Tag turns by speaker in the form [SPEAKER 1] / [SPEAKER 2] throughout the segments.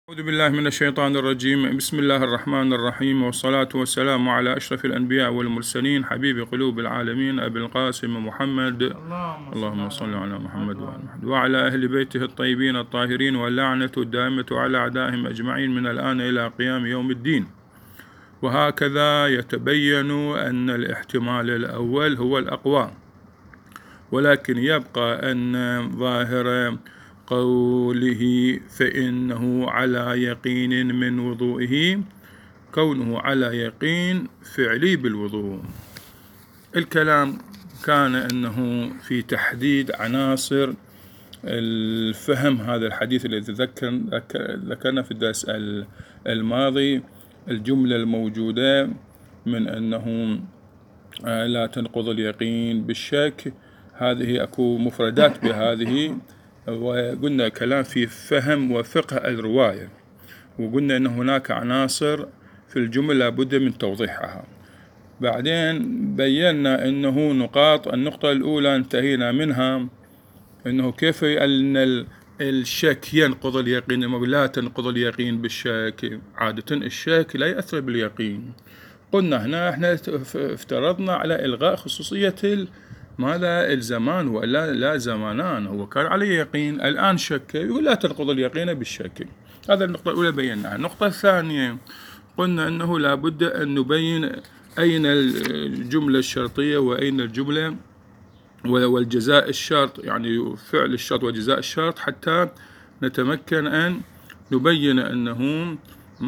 [SPEAKER 1] أعوذ بالله من الشيطان الرجيم. بسم الله الرحمن الرحيم، والصلاة والسلام على أشرف الأنبياء والمرسلين، حبيب قلوب العالمين، أبي القاسم محمد، اللهم صل على محمد وعلى أهل بيته الطيبين الطاهرين، واللعنة الدائمة على أعدائهم أجمعين من الآن إلى قيام يوم الدين. وهكذا يتبين أن الاحتمال الأول هو الأقوى، ولكن يبقى أن ظاهر قوله فإنه على يقين من وضوئه كونه على يقين فعلي بالوضوء. الكلام كان أنه في تحديد عناصر الفهم هذا الحديث الذي ذكرنا في الدرس الماضي. الجملة الموجودة من أنه لا تنقض اليقين بالشك، هذه أكو مفردات بهذه، وقلنا كلام في فهم وفقه الرواية، وقلنا أن هناك عناصر في الجملة لابد من توضيحها. بعدين بينا أنه النقطة الأولى انتهينا منها أنه كيف أن الشك ينقض اليقين، لا تنقض اليقين بالشك. عادة الشك لا يأثر باليقين. قلنا هنا احنا افترضنا على إلغاء خصوصية ماذا الزمان، ولا لا زمانان، هو كان عليه يقين الآن شك، يقول لا تنقض اليقين بالشك. هذا النقطة الأولى بيناها. النقطة الثانية قلنا أنه لابد أن نبين أين الجملة الشرطية وأين الجملة والجزاء الشرط، يعني فعل الشرط وجزاء الشرط، حتى نتمكن أن نبين أنه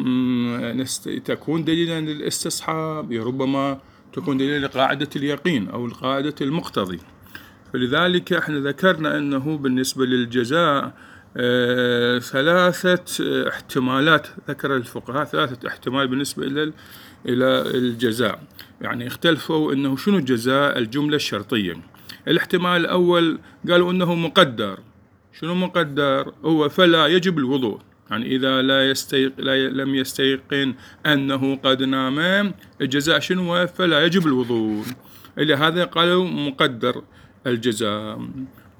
[SPEAKER 1] تكون دليلا للاستصحاب، ربما تكون دليل لقاعدة اليقين أو قاعدة المقتضي. فلذلك احنا ذكرنا أنه بالنسبة للجزاء ثلاثة احتمالات، ذكر الفقهاء ثلاثة احتمال بالنسبة إلى الجزاء. يعني اختلفوا أنه شنو جزاء الجملة الشرطية. الاحتمال الأول قالوا أنه مقدر. شنو مقدر؟ هو فلا يجب الوضوء، يعني إذا لم يستيقن أنه قد نام، الجزاء شنو؟ فلا يجب الوضوء. إلى هذا قالوا مقدر الجزاء،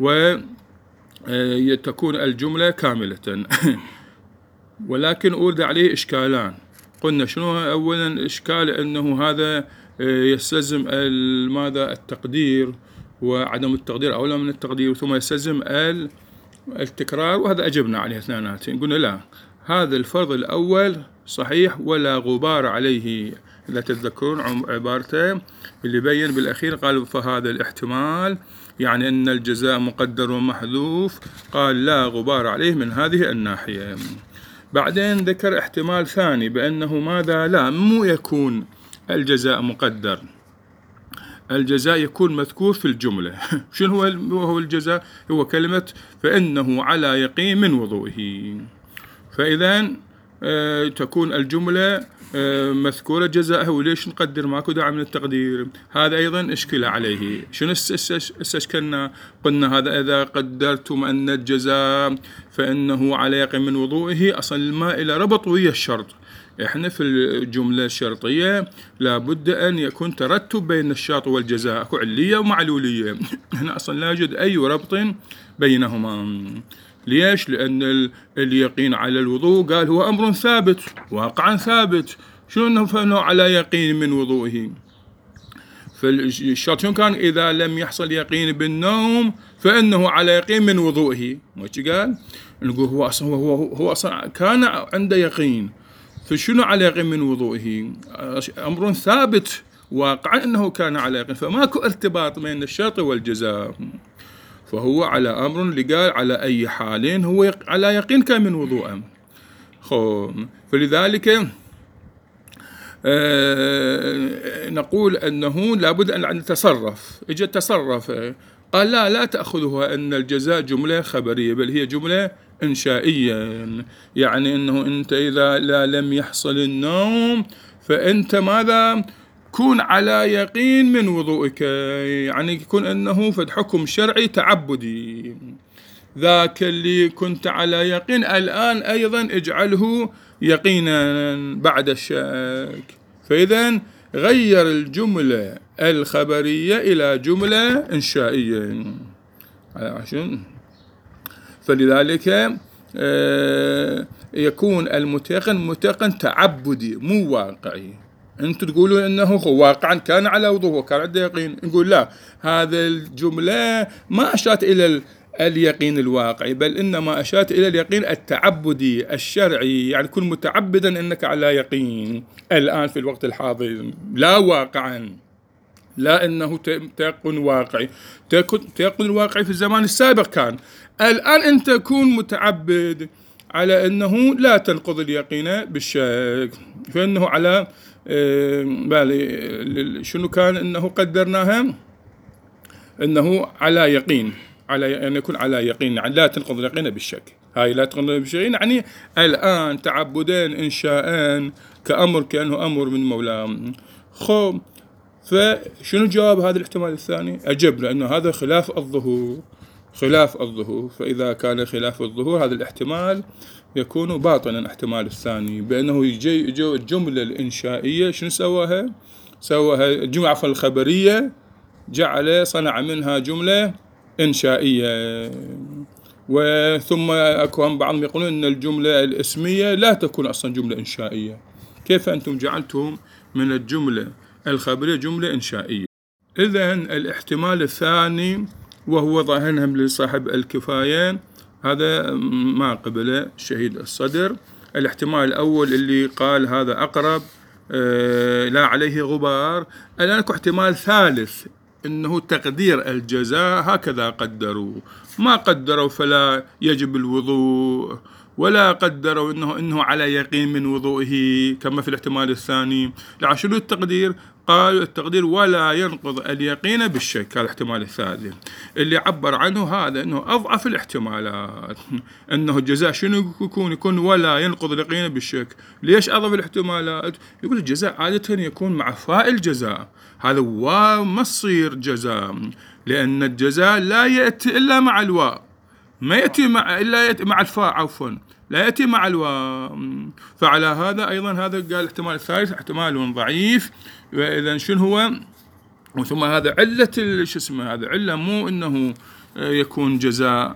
[SPEAKER 1] وتكون الجملة كاملة. ولكن أورد عليه إشكالان. قلنا شنو؟ أولا إشكال أنه هذا يستلزم ماذا؟ التقدير، وعدم التقدير أولى من التقدير، ثم يستلزم التكرار، وهذا أجبنا عليه اثنيناتين. قلنا لا، هذا الفرض الأول صحيح ولا غبار عليه. إذا تتذكرون عبارته اللي بين بالأخير، قالوا فهذا الاحتمال يعني أن الجزاء مقدر ومحذوف، قال لا غبار عليه من هذه الناحية. بعدين ذكر احتمال ثاني بأنه ماذا؟ لا، مو يكون الجزاء مقدر، الجزاء يكون مذكور في الجملة. شنو هو الجزاء؟ هو كلمة فإنه على يقين من وضوئه. فإذا تكون الجملة مذكورة جزاءه، وليش نقدر؟ ماكو داعي من التقدير. هذا أيضا إشكل عليه. شنو استشكلنا؟ قلنا هذا إذا قدرتم أن الجزاء فإنه على يقين من وضوئه، أصلا ما إلى ربط ويا الشرط. احنا في الجملة الشرطية لابد أن يكون ترتب بين الشرط والجزاء، أكو علية ومعلولية. هنا أصلا لا يوجد أي ربط بينهما. ليش؟ لأن اليقين على الوضوء قال هو أمر ثابت واقعا ثابت. شنو أنه فإنه على يقين من وضوئه؟ فالشرط شنو كان؟ إذا لم يحصل يقين بالنوم فإنه على يقين من وضوئه. وش قال؟ نقول هو أصلا كان عنده يقين، فشنو على يقين من وضوئه؟ أمر ثابت واقعا أنه كان على يقين، فماكو ارتباط بين الشرط والجزاء، فهو على أمر اللي قال على أي حال هو على يقين كان من وضوءه. فلذلك نقول أنه لابد أن نتصرف. إجا تصرف، قال لا تأخذها أن الجزاء جملة خبرية، بل هي جملة إنشائية. يعني أنه أنت إذا لم يحصل النوم فأنت ماذا؟ كون على يقين من وضوئك، يعني يكون أنه فد حكم شرعي تعبدي. ذاك اللي كنت على يقين الآن أيضا اجعله يقينا بعد الشك. فإذا غير الجملة الخبرية إلى جملة إنشائية. عشان فلذلك يكون المتيقن متيقن تعبدي مو واقعي. أنتم تقولون أنه هو واقعا كان على وضوء وكان عنده يقين، نقول لا، هذا الجملة ما أشارت إلى اليقين الواقعي، بل إنما أشارت إلى اليقين التعبدي الشرعي. يعني كن متعبدا أنك على يقين الآن في الوقت الحاضر، لا واقعا، لا إنه تيقن واقعي. تيقن واقعي في الزمان السابق كان، الآن أنت كون متعبد على أنه لا تنقض اليقين بالشك، فإنه على شنو كان إنه قدرناها إنه على يقين، على أن يكون على يقين، يعني لا تنقض اليقين بالشك. هاي لا تنقض بالشك يعني الآن تعبدين إنشاءان كأمر كأنه أمر من مولاه. خب فشنو جواب هذا الاحتمال الثاني؟ أجبنا أنه هذا خلاف الظهور، خلاف الظهور. فإذا كان خلاف الظهور هذا الاحتمال يكون باطلا. احتمال الثاني بأنه يجي الجملة الإنشائية شنو سواها الجملة الخبرية، صنع منها جملة إنشائية. وثم أكو بعضهم يقولون أن الجملة الاسمية لا تكون أصلا جملة إنشائية. كيف أنتم جعلتم من الجملة الخبرية جملة إنشائية؟ إذن الاحتمال الثاني وهو ظاهرهم لصاحب الكفاية، هذا ما قبله شهيد الصدر. الاحتمال الأول اللي قال هذا أقرب لا عليه غبار. الآن أكو احتمال ثالث إنه تقدير الجزاء هكذا قدروا، ما قدروا فلا يجب الوضوء، ولا قدروا إنه على يقين من وضوئه كما في الاحتمال الثاني. شنو التقدير؟ قال التقدير ولا ينقض اليقين بالشك. هذا الاحتمال الثالث اللي عبر عنه هذا إنه أضعف الاحتمالات، إنه الجزاء شنو يكون ولا ينقض اليقين بالشك. ليش أضعف الاحتمالات؟ يقول الجزاء عادة يكون مع فاعل جزاء، هذا واو ما تصير جزاء، لأن الجزاء لا يأتي إلا مع الواو، ما يأتي إلا يأتي مع الفاء، عفوا لا يأتي مع الواو. فعلى هذا أيضا هذا قال الاحتمال الثالث احتمال ضعيف. وإذا شنو هو؟ وثم هذا علة هذا علة مو إنه يكون جزاء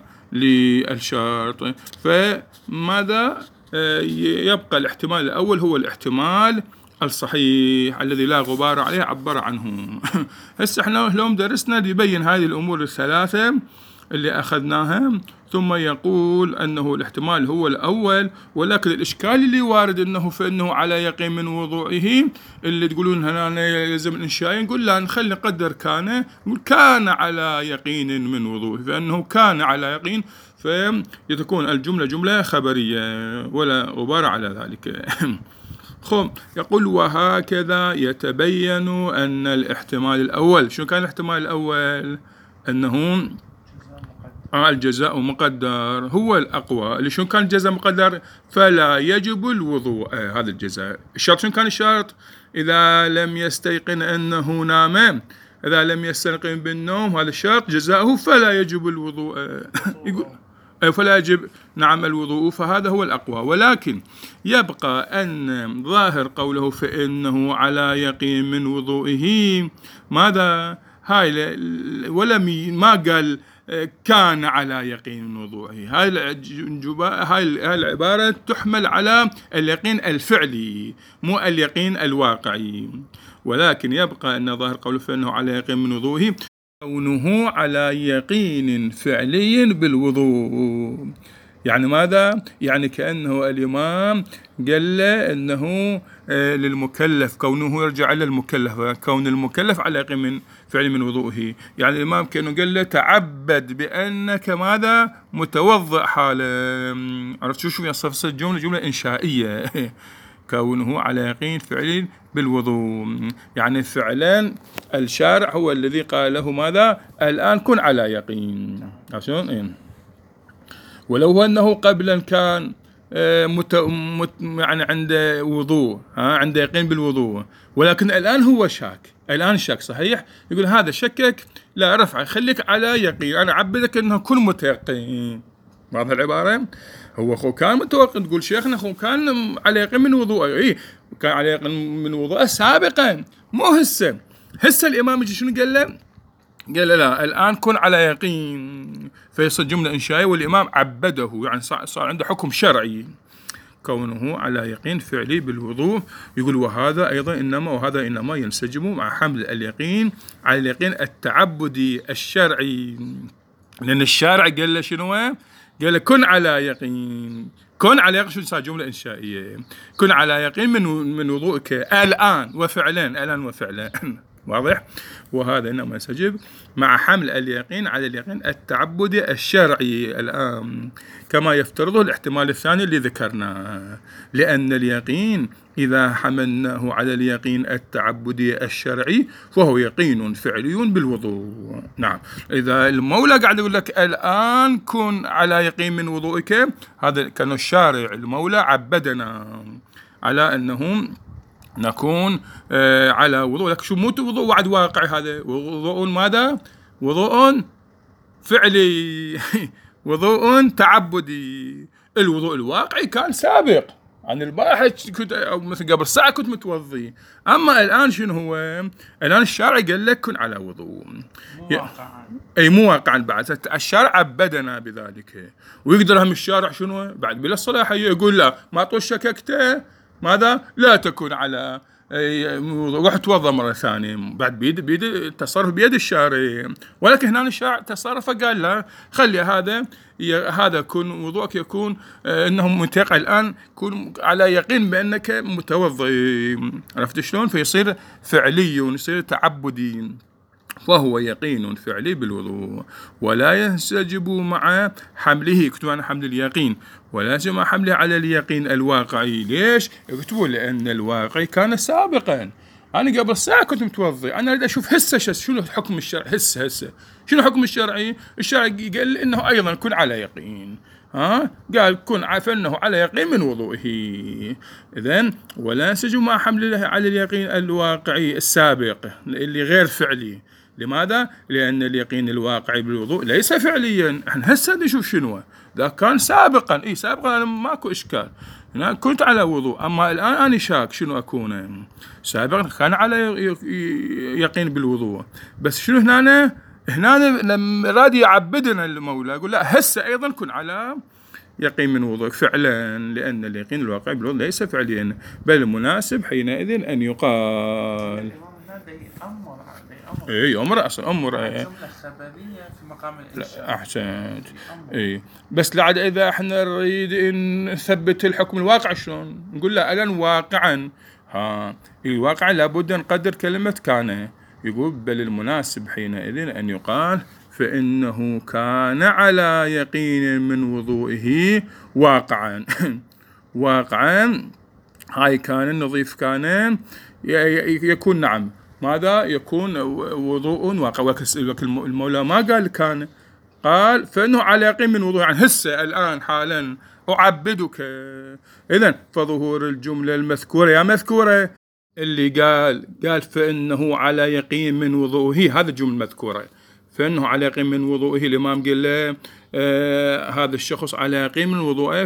[SPEAKER 1] للشرط. فماذا يبقى؟ الاحتمال الأول هو الاحتمال الصحيح الذي لا غبار عليه عبر عنه. هسه احنا اليوم درسنا ليبين هذه الأمور الثلاثة اللي أخذناها، ثم يقول أنه الاحتمال هو الأول. ولكن الإشكال اللي وارد فإنه على يقين من وضوئه، اللي تقولون هنا يلزم الإنشاء، نقول لا، نخلي نقدر كان، نقول كان على يقين من وضوئه، فإنه كان على يقين، فتكون الجملة جملة خبرية ولا غبار على ذلك. خب يقول وهكذا يتبين أن الاحتمال الأول، شو كان الاحتمال الأول؟ أنه الجزاء مقدر هو الأقوى. اللي شو كان الجزاء مقدر؟ فلا يجب الوضوء. هذا الجزاء الشرط شو كان الشرط؟ إذا لم يستيقن أنه نام، إذا لم يستيقن بالنوم، هذا الشرط جزاؤه فلا يجب الوضوء. يقول فلا يجب نعم الوضوء، فهذا هو الأقوى. ولكن يبقى أن ظاهر قوله فإنه على يقين من وضوئه، ماذا؟ هاي ولم ما قال كان على يقين من وضوئه. هاي العبارة تحمل على اليقين الفعلي مو اليقين الواقعي. ولكن يبقى أن ظاهر قوله فإنه على يقين من وضوئه كونه على يقين فعلي بالوضوء. يعني ماذا؟ يعني كأنه الإمام قال له أنه للمكلف، كونه يرجع إلى المكلف، كون المكلف على يقين من فعل من وضوئه. يعني الإمام كأنه قال له تعبد بأنك ماذا؟ متوضئ حالا. عرفت شو يصف الجملة؟ جملة إنشائية. كونه على يقين فعلي بالوضوء، يعني فعلا الشارع هو الذي قال له ماذا؟ الآن كن على يقين. عشان ولو أنه قبلا كان يعني عنده وضوء، عنده يقين بالوضوء، ولكن الآن هو شاك، الآن شك صحيح، يقول هذا شكك لا رفع، خليك على يقين، أنا عبدك أنه كن متيقن. واضح العبارة؟ هو كان متوقن، تقول شيخنا كان على يقين من وضوءه، كان على يقين من وضوءه سابقا، مو هسه الإمام يجي شنو قال له؟ قال لا الآن كن على يقين، فيصير جملة إنشائية، والإمام عبده يعني صار عنده حكم شرعي كونه على يقين فعلي بالوضوء. يقول وهذا إنما ينسجم مع حمل اليقين على اليقين التعبدي الشرعي، لأن الشارع قال له شنو؟ قال له كن على يقين. كن على يقين شو صار جملة إنشائية، كن على يقين من وضوءك الآن وفعلا واضح. وهذا إنما ينسجم مع حمل اليقين على اليقين التعبدي الشرعي الآن، كما يفترضه الاحتمال الثاني اللي ذكرناه، لأن اليقين إذا حملناه على اليقين التعبدي الشرعي فهو يقين فعلي بالوضوء. نعم، إذا المولى قاعد يقول لك الآن كن على يقين من وضوئك، هذا كان الشارع المولى عبدنا على أنه نكون على وضوء. لك شو مو وضوء وعد واقعي، هذا وضوء ماذا؟ وضوء فعلي وضوء تعبدي. الوضوء الواقعي كان سابق عن البارحة، كنت أو مثل قبل ساعة كنت متوضي. أما الآن شنو هو؟ الآن الشارع قال لك كن على وضوء مو واقعا بعد. الشارع عبدنا بذلك. ويقدر هم الشارع شنو بعد بلا الصلاحية يقول لا ما طول شككته ماذا؟ لا تكون على روح توضأ مرة ثانية. بعد بيد التصرف بيد الشارع، ولكن هنا الشارع تصرف قال لا خلي هذا كن وضوءك يكون انه متيقن الآن، كن على يقين بأنك متوضئ. عرفت شلون؟ فيصير فعلي يصير تعبدي، فهو يقين فعلي بالوضوء، ولا ينسجب مع حمله. يكتبون عن حمل اليقين ولا ينسجب مع حمله على اليقين الواقعي. ليش؟ يكتبون لأن الواقعي كان سابقا. أنا قبل ساعة كنت متوضي، أنا أريد أشوف هسه شنو حكم الشرع. هسه شنو حكم الشرعي؟ الشرع قال إنه أيضا كن على يقين. قال كن فإنه على يقين من وضوئه. إذن ولا ينسجب مع حمله على اليقين الواقعي السابق اللي غير فعلي. لماذا؟ لأن اليقين الواقعي بالوضوء ليس فعليا. احنا هسه نشوف شنو ذا كان سابقا. سابقا أنا ماكو إشكال، أنا كنت على وضوء. أما الآن أنا شاك شنو أكون. سابقا كان على يقين بالوضوء، بس شنو هنا لما راد يعبدنا المولى يقول لا هسه أيضا كن على يقين من وضوءك فعلا، لأن اليقين الواقعي بالوضوء ليس فعليا، بل المناسب حينئذ أن يقال أمر أصلا أمر
[SPEAKER 2] جملة خبرية في مقام الإنشاء.
[SPEAKER 1] أحسنت. بس لعد إذا احنا نريد أن نثبت الحكم الواقع شلون نقول لا الآن واقعا. الواقع لابد نقدر كلمة كان. يقول بل المناسب حينئذ أن يقال فإنه كان على يقين من وضوئه واقعا. واقعا هاي كان نضيف كان يكون نعم ماذا يكون وضوء واقع. المولى ما قال كان، قال فإنه على يقين من وضوء، يعني هسه الآن حالا أعبدك. إذن فظهور الجملة المذكورة يا مذكورة اللي قال فإنه على يقين من وضوءه، هذا الجملة المذكورة فإنه على يقين من وضوءه. الإمام قال له هذا الشخص على يقين من وضوءه،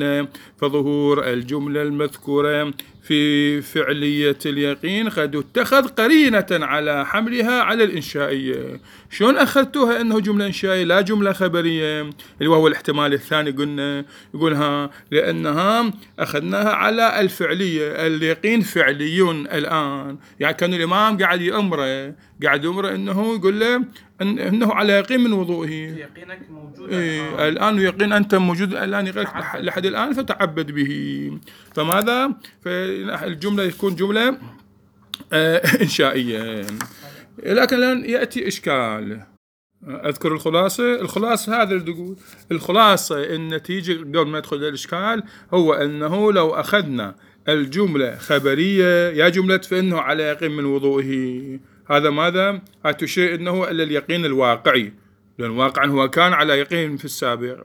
[SPEAKER 1] فظهور الجملة المذكورة في فعلية اليقين قد اتخذ قرينة على حملها على الإنشائية. شلون أخذتوها أنه جملة إنشائية لا جملة خبرية، اللي هو الاحتمال الثاني قلنا يقولها لأنها أخذناها على الفعلية. اليقين فعلي الآن، يعني كان الإمام قاعد يأمره أنه يقول له أنه على يقين من وضوئه.
[SPEAKER 2] يقينك موجود
[SPEAKER 1] الآن يقين أنت موجود الآن لحد الآن فتعبد به. فماذا؟ فالجملة يكون جملة إنشائية. لكن الآن يأتي إشكال. أذكر الخلاصة هذا اللي تقول الخلاصة النتيجة قبل ما يدخل الإشكال هو أنه لو أخذنا الجملة خبرية يا جملة فإنه على يقين من وضوئه، هذا ماذا؟ تشير أنه إلا اليقين الواقعي، لأن واقعا هو كان على يقين في السابق،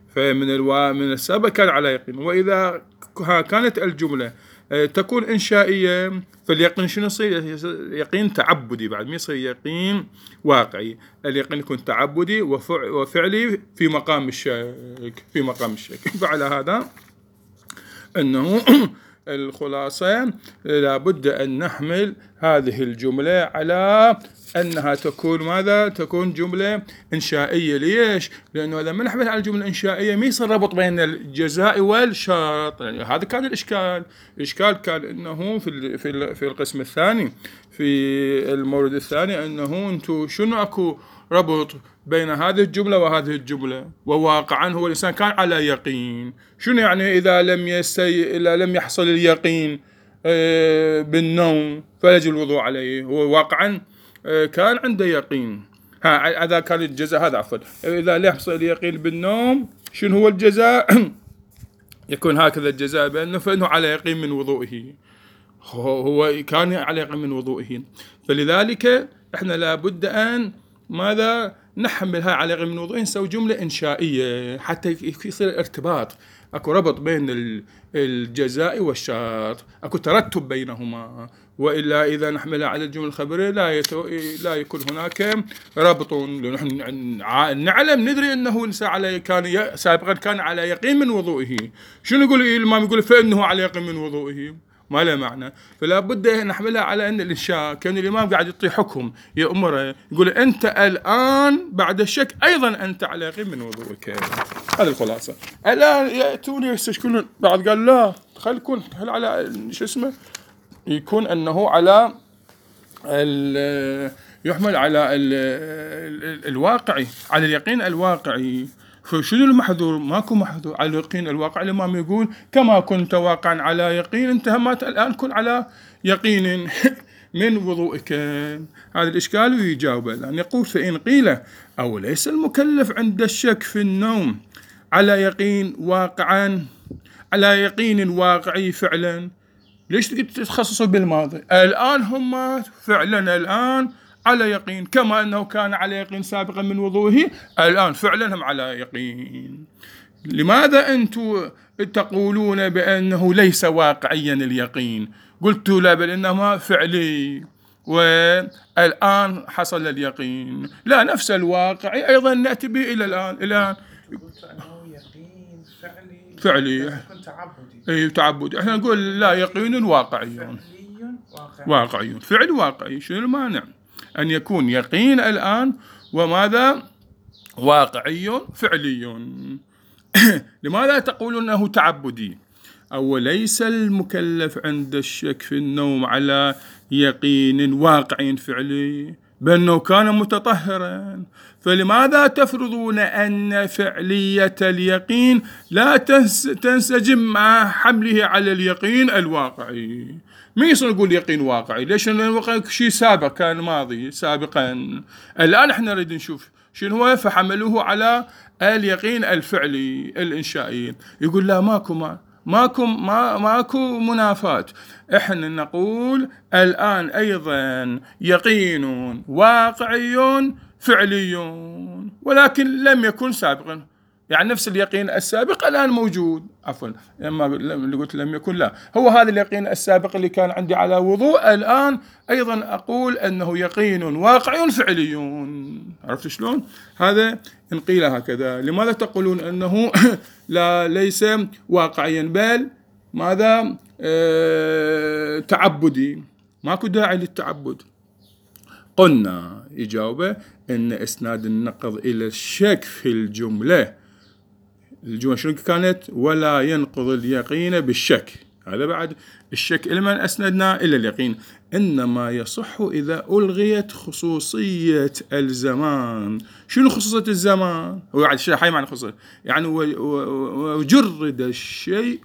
[SPEAKER 1] من السابق كان على يقين. وإذا كانت الجملة تكون إنشائية فاليقين شنو يصير؟ يقين تعبدي بعد ما يصير يقين واقعي. اليقين يكون تعبدي وفعلي في مقام الشك. فعلى هذا أنه الخلاصة لابد أن نحمل هذه الجملة على أنها تكون ماذا؟ تكون جملة إنشائية. ليش؟ لأنه لما نحمل على الجملة الإنشائية ما يصير ربط بين الجزاء والشرط. يعني هذا كان الإشكال. الإشكال كان أنه في القسم الثاني، في المورد الثاني، أنه أنتم شنو أكو ربط بين هذه الجملة وهذه الجملة، وواقعا هو الإنسان كان على يقين. شنو يعني إذا لم يحصل اليقين بالنوم فلا يجب الوضوء عليه؟ هو واقعا كان عنده يقين. هذا كان الجزاء. هذا عفوا، إذا لم يحصل اليقين بالنوم شنو هو الجزاء؟ يكون هكذا الجزاء فإنه على يقين من وضوئه. هو كان على يقين من وضوئه. فلذلك احنا لابد أن ماذا؟ نحملها على يقين من وضوئه، نسوي جملة إنشائية حتى يصير ارتباط، اكو ربط بين الجزاء والشرط، اكو ترتب بينهما. والا اذا نحملها على الجمله الخبريه لا يكون هناك ربط. نحن نعلم ندري انه الانسان كان سابقا كان على يقين من وضوئه. شنو يقول الامام؟ يقول فانه على يقين من وضوئه، ما له معنى. فلا بد نحملها على ان الانشاء كان الامام قاعد يعطي حكم يأمره، يقول انت الان بعد الشك ايضا انت على يقين من وضوئك. هذه الخلاصه. الان ياتون يستشكلون، بعد قال لا خل يكون على شو اسمه، يكون انه على يحمل على الواقعي، على اليقين الواقعي. فشنو المحذور؟ ماكو محذور على اليقين الواقعي. الإمام يقول كما كنت واقعا على يقين انت همات الآن كن على يقين من وضوئك. هذا الإشكال ويجاوب الآن. يقول فإن قيل أو ليس المكلف عند الشك في النوم على يقين واقعا، على يقين واقعي فعلا، ليش تتخصصوا بالماضي؟ الآن هم فعلا الآن على يقين، كما أنه كان على يقين سابقا من وضوئه، الآن فعلا هم على يقين. لماذا أنتم تقولون بأنه ليس واقعيا اليقين؟ قلت لا، بل إنما فعلي والآن حصل اليقين. لا، نفس الواقعي أيضا نأتي به إلى الآن.
[SPEAKER 2] قلت أنه يقين
[SPEAKER 1] فعلي
[SPEAKER 2] تعبدي.
[SPEAKER 1] تعبدي. احنا نقول لا، يقين واقعي. واقعي فعل واقعي. شنو المانع أن يكون يقين الآن وماذا؟ واقعي فعلي. لماذا تقولون أنه تعبدي؟ أو ليس المكلف عند الشك في النوم على يقين واقعي فعلي بأنه كان متطهرا، فلماذا تفرضون أن فعلية اليقين لا تنسجم مع حمله على اليقين الواقعي؟ ما يصير نقول يقين واقعي. ليش؟ لأن الواقع شيء سابق، كان ماضي سابقا. الآن احنا نريد نشوف شنو هو، فحملوه على اليقين الفعلي الإنشائي. يقول لا، ماكو منافاة. احنا نقول الآن أيضا يقين واقعي فعلي، ولكن لم يكن سابقا. يعني نفس اليقين السابق الآن موجود. عفوا، لما اللي قلت لم يكن، لا، هو هذا اليقين السابق اللي كان عندي على وضوء الآن أيضا أقول أنه يقين واقعي فعلي. عرفت شلون؟ هذا إن قيل هكذا. لماذا تقولون أنه لا ليس واقعيا بل ماذا؟ تعبدي. ماكو داعي للتعبد. قلنا إجابة أن إسناد النقض إلى الشك في الجملة شنو كانت؟ ولا ينقض اليقين بالشك. هذا بعد الشك إلى من أسندنا؟ إلى اليقين. إنما يصح إذا ألغيت خصوصية الزمان. شنو خصوصية الزمان؟ هو يعني شيء حي معنى خصوصية، يعني وجرد الشيء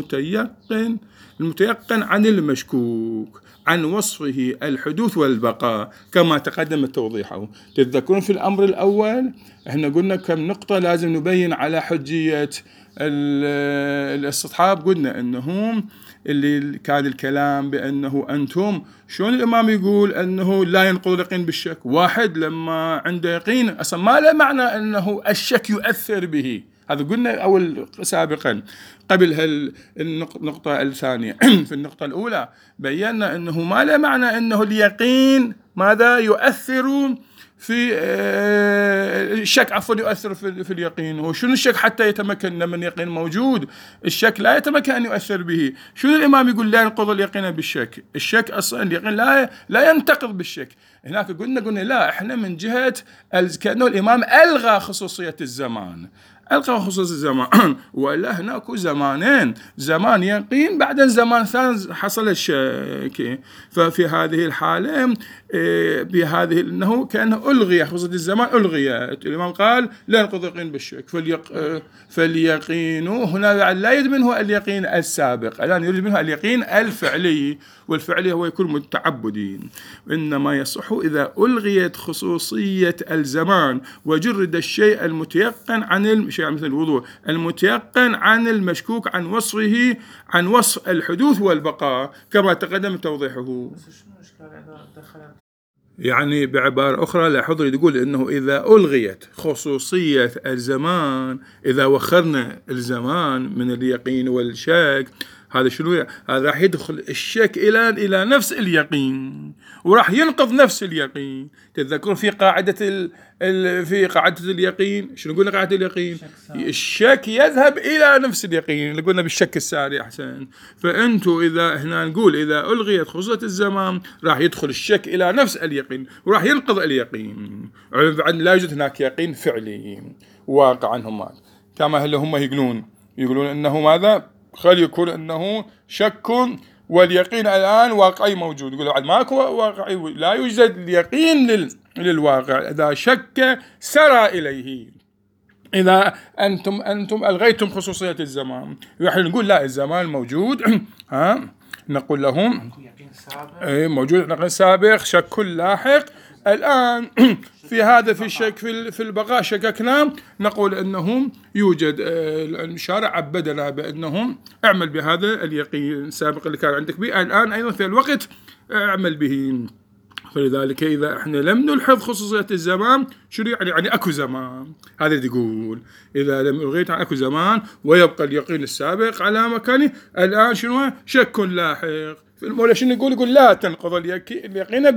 [SPEAKER 1] المتيقن عن المشكوك، عن وصفه الحدوث والبقاء كما تقدم توضيحه. تتذكرون في الأمر الأول احنا قلنا كم نقطة لازم نبين على حجية الاستصحاب. قلنا أنهم اللي كان الكلام بأنه أنتم شلون الإمام يقول أنه لا ينقض اليقين بالشك. واحد لما عنده يقين أصلا ما له معنى أنه الشك يؤثر به، هذا قلنا أول سابقا قبل النقطة الثانية. في النقطة الأولى بينا أنه ما له معنى أنه اليقين ماذا يؤثر في الشك، عفوا يؤثر في اليقين. وشنو الشك حتى يتمكن من يقين موجود؟ الشك لا يتمكن أن يؤثر به. شنو الإمام يقول؟ لا ينقض اليقين بالشك. الشك أصلا اليقين لا ينتقض بالشك. هناك قلنا لا، احنا من جهة كأنه الإمام ألغى خصوصية الزمان، ألغى خصوص الزمان. ولا هناك زمانين، زمان يقين بعدين زمان ثاني حصل الشك. ففي هذه الحالة بهذه أنه كأنه ألغي خصوصية الزمان، ألغيت. الإمام قال لا ينقض اليقين بالشك. فاليقين هنا لا يريد منه اليقين السابق، الآن يريد منه اليقين الفعلي، والفعلي هو يكون متعبدي. إنما يصح إذا ألغيت خصوصية الزمان وجرد الشيء المتيقن عن شيء مثل الوضوء، المتيقن عن المشكوك عن وصفه، عن وصف الحدوث والبقاء كما تقدم توضيحه. يعني بعبارة أخرى لاحظوا يقول إنه إذا ألغيت خصوصية الزمان، إذا وخرنا الزمان من اليقين والشك، هذا شنو؟ هذا راح يدخل الشك إلى نفس اليقين، وراح ينقض نفس اليقين. تذكرون في قاعدة اليقين شنو قلنا؟ قاعدة اليقين الشك يذهب إلى نفس اليقين، اللي قلنا بالشك الساري أحسن. فأنتوا إذا هنا نقول إذا ألغيت خصوصية الزمان راح يدخل الشك إلى نفس اليقين وراح ينقض اليقين. لا يوجد هناك يقين فعلي واقع عنهم، كما هم يقولون أنه ماذا؟ خلي يكون أنه شك واليقين الآن واقعي موجود. يقول بعد ماكو واقعي، لا يوجد اليقين للواقع. إذا شك سرى إليه. إذا أنتم ألغيتم خصوصية الزمان، نحن نقول لا، الزمان موجود. نقول لهم موجود يقين سابق، شك لاحق. الآن في هذا في الشك في البقاء شككنا، نقول أنهم يوجد الشارع عبدنا بأنهم اعمل بهذا اليقين السابق اللي كان عندك به، الآن أيضا في الوقت اعمل به. فلذلك إذا احنا لم نلحظ خصوصية الزمان، شنو يعني أكو زمان. هذا يقول إذا لم ألغيت عن أكو زمان ويبقى اليقين السابق على مكانه، الآن شنو؟ شك لاحق. ولا شنو يقول لا تنقض اليقين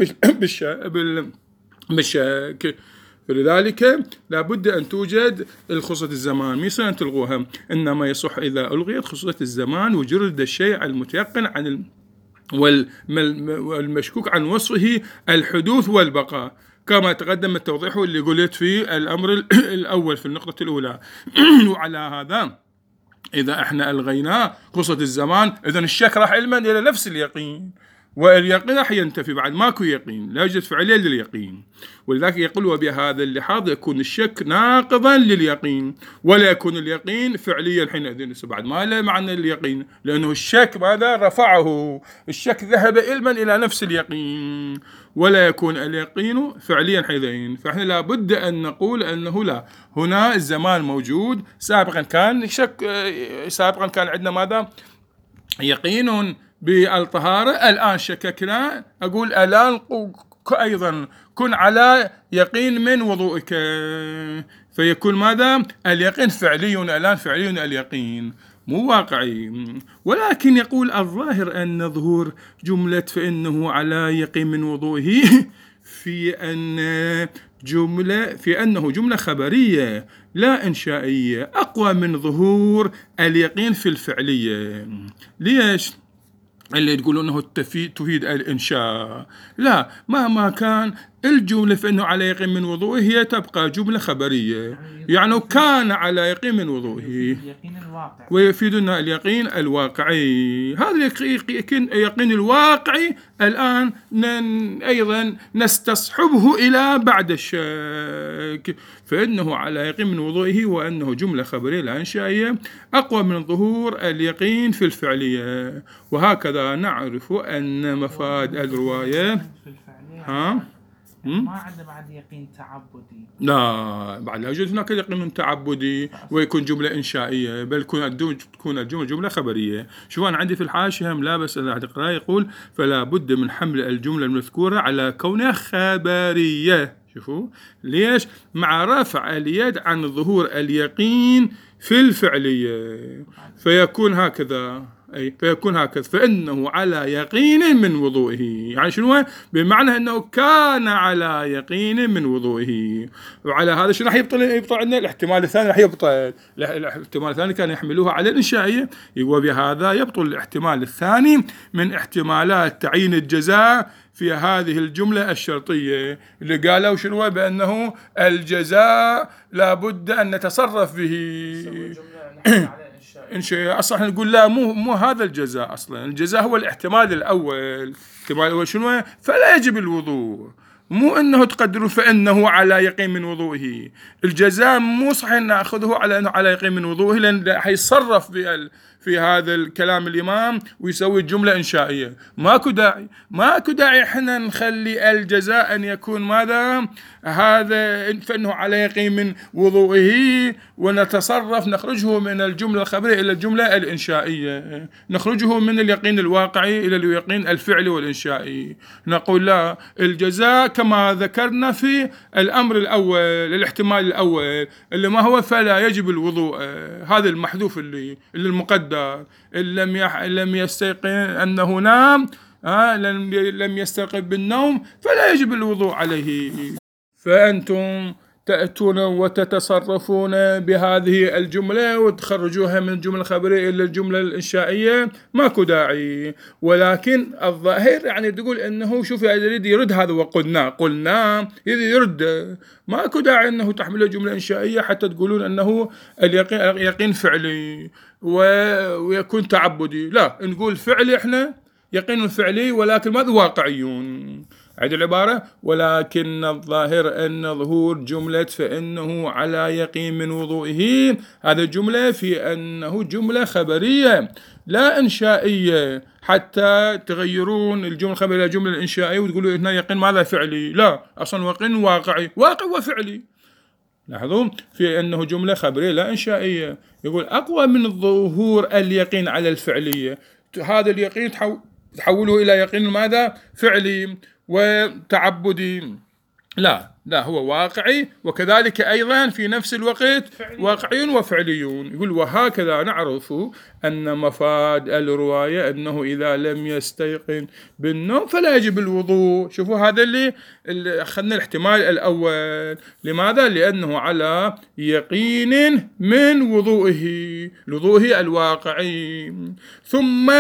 [SPEAKER 1] بالشك. فلذلك لابد أن توجد خصوصية الزمان، مش أن تلغوها. إنما يصح إذا ألغيت خصوصية الزمان وجرد الشيء المتيقن عن والمشكوك عن وصفه الحدوث والبقاء كما تقدم التوضيح اللي قلت في الأمر الأول في النقطة الأولى. وعلى هذا إذا احنا ألغينا خصوصية الزمان، إذن الشك راح علما إلى نفس اليقين، واليقين راح ينتفي، بعد ماكو يقين، لا يوجد فعلية لليقين. ولذلك يقول وبهذا اللحاظ يكون الشك ناقضا لليقين، ولا يكون اليقين فعليا حينئذ. بعد ما له معنى اليقين، لأنه الشك ماذا رفعه؟ الشك ذهب علما إلى نفس اليقين، ولا يكون اليقين فعليا حينئذ. فإحنا لابد أن نقول أنه لا، هنا الزمان موجود. سابقا كان عندنا ماذا؟ يقين بالطهارة، الآن شككنا، أقول الآن أيضا كن على يقين من وضوئك، فيكون ماذا؟ اليقين فعلي، الآن فعلي اليقين مو واقعي. ولكن يقول الظاهر أن ظهور جملة فإنه على يقين من وضوئه في أنه جملة خبرية لا إنشائية أقوى من ظهور اليقين في الفعلية. ليش؟ اللي تقولون أنه تفيد الإنشاء. لا، مهما كان الجملة فإنه على يقين من وضوئه هي تبقى جملة خبرية، يعني كان على يقين من وضوئه، ويفيدنا اليقين الواقعي. هذا اليقين الواقعي الآن أيضا نستصحبه إلى بعد الشك، فإنه على يقين من وضوئه، وأنه جملة خبرية لا إنشائية أقوى من ظهور اليقين في الفعلية. وهكذا نعرف أن مفاد الرواية
[SPEAKER 2] ما عندنا بعد يقين تعبدي،
[SPEAKER 1] لا، بعد لا يوجد هناك يقين تعبدي ويكون جملة إنشائية، بل تكون الجملة جملة خبرية. شوفوا أنا عندي في الحاشية لا بس أنا أقرأ يقول فلا بد من حمل الجملة المذكورة على كونها خبرية. شوفوا ليش؟ مع رفع اليد عن ظهور اليقين في الفعلية، فيكون هكذا، فيكون هكذا، فإنه على يقين من وضوئه. يعني شنو؟ بمعنى أنه كان على يقين من وضوئه. وعلى هذا شنو راح يبطل عندنا؟ الاحتمال الثاني راح يبطل. الاحتمال الثاني كان يحملوها على الإنشائية، وبهذا يبطل الاحتمال الثاني من احتمالات تعيين الجزاء في هذه الجملة الشرطية اللي قالوا شنو؟ بأنه الجزاء لابد أن نتصرف به. إنشاء أصلا احنا نقول لا، مو هذا الجزاء. أصلا الجزاء هو الاحتمال الأول. الاحتمال الأول شنو؟ فلا يجب الوضوء، مو أنه تقدروا فإنه على يقين من وضوئه. الجزاء مو صحيح نأخذه على أنه على يقين من وضوئه، لأن حيصرف في هذا الكلام الإمام ويسوي جملة إنشائية. ماكو داعي إحنا نخلي الجزاء أن يكون ماذا؟ هذا فإنه على يقين من وضوئه، ونتصرف نخرجه من الجملة الخبرية إلى الجملة الإنشائية، نخرجه من اليقين الواقعي إلى اليقين الفعلي والإنشائي. نقول لا، الجزاء كما ذكرنا في الأمر الأول، الاحتمال الأول اللي ما هو فلا يجب الوضوء، هذا المحذوف اللي المقدر، لم يستيقن أنه نام، لم يستيقظ بالنوم، فلا يجب الوضوء عليه. فأنتم تأتون وتتصرفون بهذه الجملة وتخرجوها من الجملة الخبرية إلى الجملة الإنشائية، ماكو داعي. ولكن الظاهر يعني تقول أنه شوف يريد يرد هذا، وقلنا يرد، ماكو داعي أنه تحمله جملة إنشائية حتى تقولون أنه اليقين فعلي ويكون تعبدي. لا، نقول فعلي، إحنا يقين فعلي ولكن ماذا؟ واقعيون. عيد العبارة: ولكن الظاهر أن ظهور جملة فإنه على يقين من وضوئه، هذا جملة في أنه جملة خبرية لا إنشائية، حتى تغيرون الجملة الخبرية إلى جملة إنشائية وتقولوا إنه يقين ماذا؟ فعلي. لا، أصلا يقين واقعي وفعلي. لاحظوا في أنه جملة خبرية لا إنشائية. يقول أقوى من الظهور اليقين على الفعلية، هذا اليقين تحوله إلى يقين ماذا؟ فعلي وتعبدي. لا، هو واقعي، وكذلك أيضا في نفس الوقت واقعي وفعليون. يقول وهكذا نعرف أن مفاد الرواية أنه إذا لم يستيقن بالنوم فلا يجب الوضوء. شوفوا هذا اللي أخذنا الاحتمال الأول. لماذا؟ لأنه على يقين من وضوئه الواقعي. ثم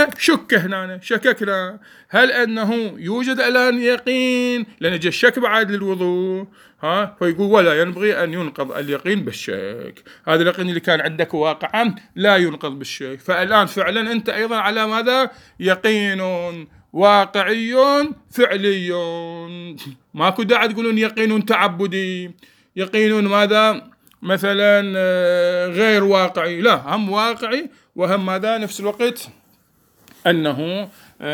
[SPEAKER 1] شككنا هل أنه يوجد الآن يقين، لأن جاء الشك بعد للوضوء، فيقول ولا ينبغي أن ينقض اليقين بالشك. هذا اليقين اللي كان عندك واقعا لا ينقض بالشك. فالآن فعلا أنت أيضا على ماذا؟ يقين واقعي فعلي. ماكو داعي تقولون يقين تعبدي، يقين ماذا؟ مثلا غير واقعي. لا، هم واقعي وهم ماذا؟ نفس الوقت أنه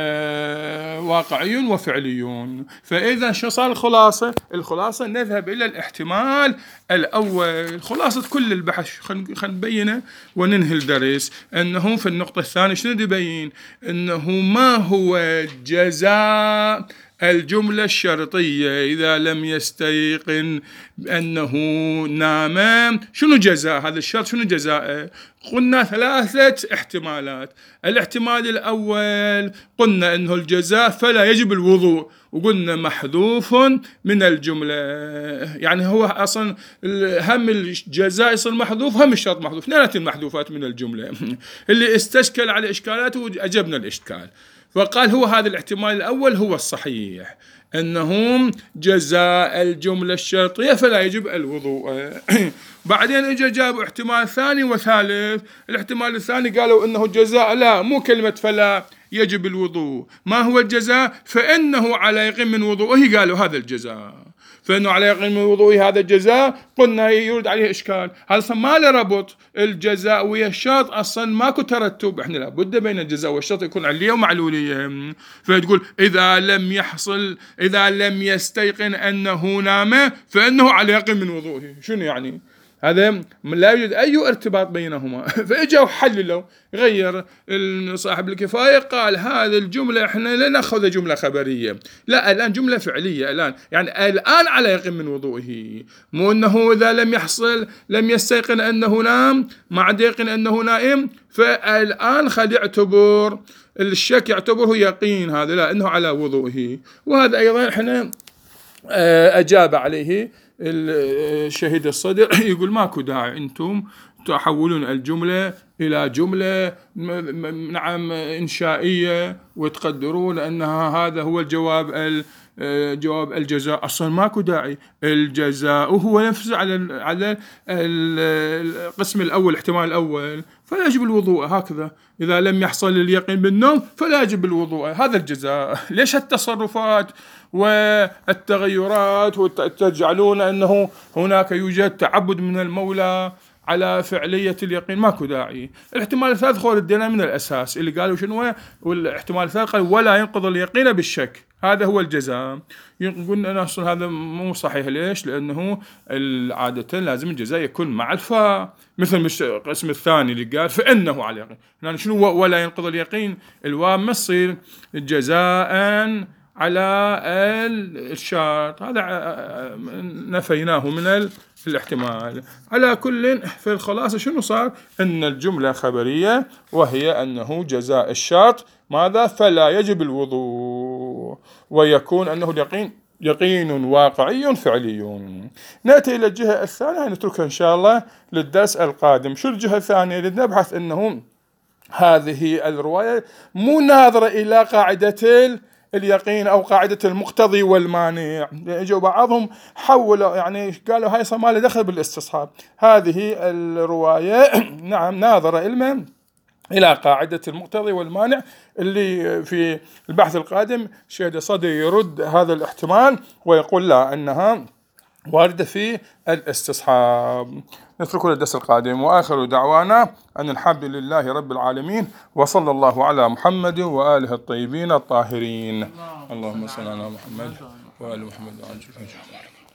[SPEAKER 1] واقعي وفعليون. فإذا شو صار الخلاصة نذهب إلى الاحتمال الأول. خلاصة كل البحث خلينا نبينه وننهي الدرس. أنه في النقطة الثانية شنو نبين؟ أنه ما هو جزاء الجملة الشرطية إذا لم يستيقن أنه نام. شنو جزاء هذا الشرط؟ شنو جزاء؟ قلنا 3 احتمالات. الاحتمال الأول قلنا أنه الجزاء فلا يجب الوضوء، وقلنا محذوف من الجملة. يعني هو أصلا هم الجزاء يصير محذوف، هم الشرط محذوف، 2 المحذوفات من الجملة. اللي استشكل على إشكالاته أجبنا الإشكال، فقال هو هذا الاحتمال الأول هو الصحيح، أنهم جزاء الجملة الشرطية فلا يجب الوضوء. بعدين اجى جابوا احتمال ثاني وثالث. الاحتمال الثاني قالوا انه جزاء، لا، مو كلمة فلا يجب الوضوء. ما هو الجزاء؟ فإنه على يقين من وضوءه. قالوا هذا الجزاء، فإنه على يقين من وضوءه هذا الجزاء. قلنا يرد عليه إشكال، هذا ما له ربط الجزاء ويا الشرط، أصلا ماكو ترتب. إحنا لابد بين الجزاء والشرط يكون علية ومعلولية. فتقول إذا لم يستيقن أنه نام فإنه على يقين من وضوءه. شنو يعني؟ هذا لا يوجد أي ارتباط بينهما. فإجوا حللوا، غير صاحب الكفاية قال هذه الجملة إحنا لا نأخذ جملة خبرية، لا الآن جملة فعلية الآن، يعني الآن على يقين من وضوئه، مو أنه إذا لم يستيقن أنه نام مع يقين أنه نائم فالآن خل يعتبر الشك يعتبره يقين، هذا لا، أنه على وضوئه. وهذا أيضا إحنا أجاب عليه الشهيد الصدر، يقول ماكو داعي أنتم تحولون الجملة إلى جملة نعم إنشائية وتقدرون أنها هذا هو الجواب، جواب الجزاء. أصلا ماكو داعي، الجزاء هو ينفذ على القسم الأول، الاحتمال الأول، فلا يجب الوضوء هكذا. إذا لم يحصل اليقين بالنوم فلا يجب الوضوء، هذا الجزاء. ليش التصرفات والتغيرات وتجعلون أنه هناك يوجد تعبد من المولى على فعلية اليقين؟ ماكو داعي. الاحتمال الثالث هو ردينا من الأساس اللي قالوا شنو، والاحتمال الثالث قال ولا ينقض اليقين بالشك، هذا هو الجزاء. قلنا أصلا هذا مو صحيح. ليش؟ لأنه عادة لازم الجزاء يكون مع الفاء، مثل القسم الثاني اللي قال فإنه على اليقين. يعني شنو ولا ينقض اليقين؟ الواو ما تصير جزاء على الشرط، هذا نفيناه من الاحتمال. على كل، في الخلاصة شنو صار؟ أن الجملة خبرية، وهي أنه جزاء الشرط ماذا؟ فلا يجب الوضوء، ويكون أنه يقين واقعي فعلي. نأتي إلى الجهة الثانية، نتركها إن شاء الله للدرس القادم. شو الجهة الثانية؟ لنبحث أنه هذه الرواية مو ناظرة إلى قاعدة اليقين أو قاعدة المقتضي والمانع. اجوا بعضهم حولوا، يعني قالوا هاي ما له دخل بالاستصحاب. هذه الرواية نعم ناظرة إلى قاعدة المقتضي والمانع، اللي في البحث القادم شهيد صدر يرد هذا الاحتمال ويقول لا، أنها واردة في الاستصحاب. نتركه للدرس القادم، وآخر دعوانا أن الحمد لله رب العالمين، وصلى الله على محمد وآله الطيبين الطاهرين. اللهم صل على محمد وآل محمد وعلى